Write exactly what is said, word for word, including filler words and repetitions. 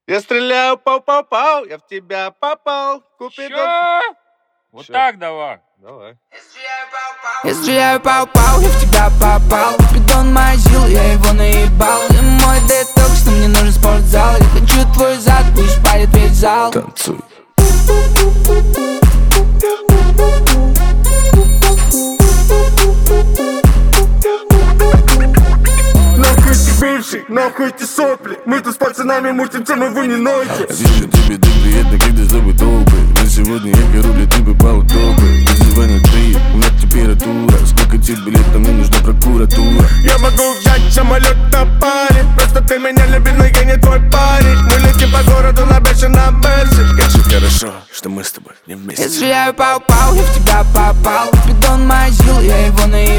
Я стреляю, пау-пау-пау, я в тебя попал. Купидон. Чё? Вот Чё? так давай. Давай. Я стреляю, пау-пау, я в тебя попал. Купидон мазил, я его наебал. Ты мой детокс, но мне нужен спортзал. Я хочу твой зад, пусть парит весь зал. Танцуй. Нахуй эти бывшие, нахуй эти сопли. Мы тут с пацанами мутим тему, вы не нойте. Вижу тебе так приятно, когда с тобой толпы. На сегодня я беру для тебя полтопы. Вызывай на три, у меня температура. Сколько тебе лет, там мне нужна прокуратура. Я могу взять самолет на паре. Просто ты меня любишь, но я не твой парень. Мы летим по городу на бешеном берсе. Скажи хорошо, что мы с тобой не вместе. Я стреляю, пау-пау, я в тебя попал. Купидон мазил, я его наебал.